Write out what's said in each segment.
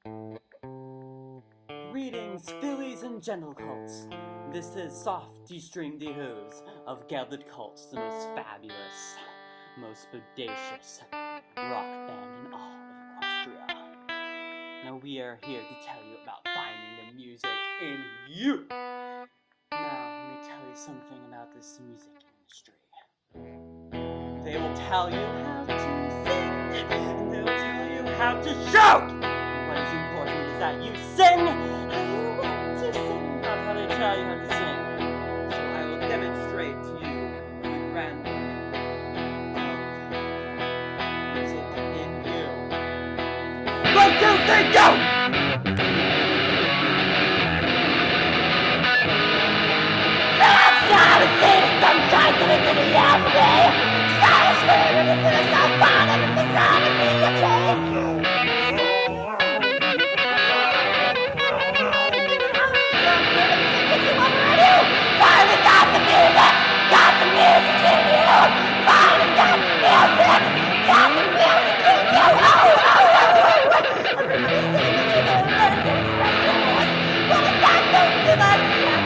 Greetings, fillies and gentle colts. This is Soft D-String D-Hoos of Gelded Colts, the most fabulous, most bodacious rock band in all of Equestria. Now we are here to tell you about finding the music in you. Now, let me tell you something about this music industry. They will tell you how to sing, and they will tell you how to shout. What is important is that you sing how you want to sing, not how they tell you how to sing. So I will demonstrate to you the grandeur of music in you. 1, 2, 3, go! Sunshine coming to the afternoon. Start screaming into the sun, find everything wrong with me, okay? Finally got the music in you. Finally got the music in you. Everybody's singing the but it's not so too much.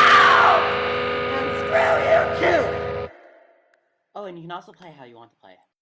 Oh, and you can also play how you want to play.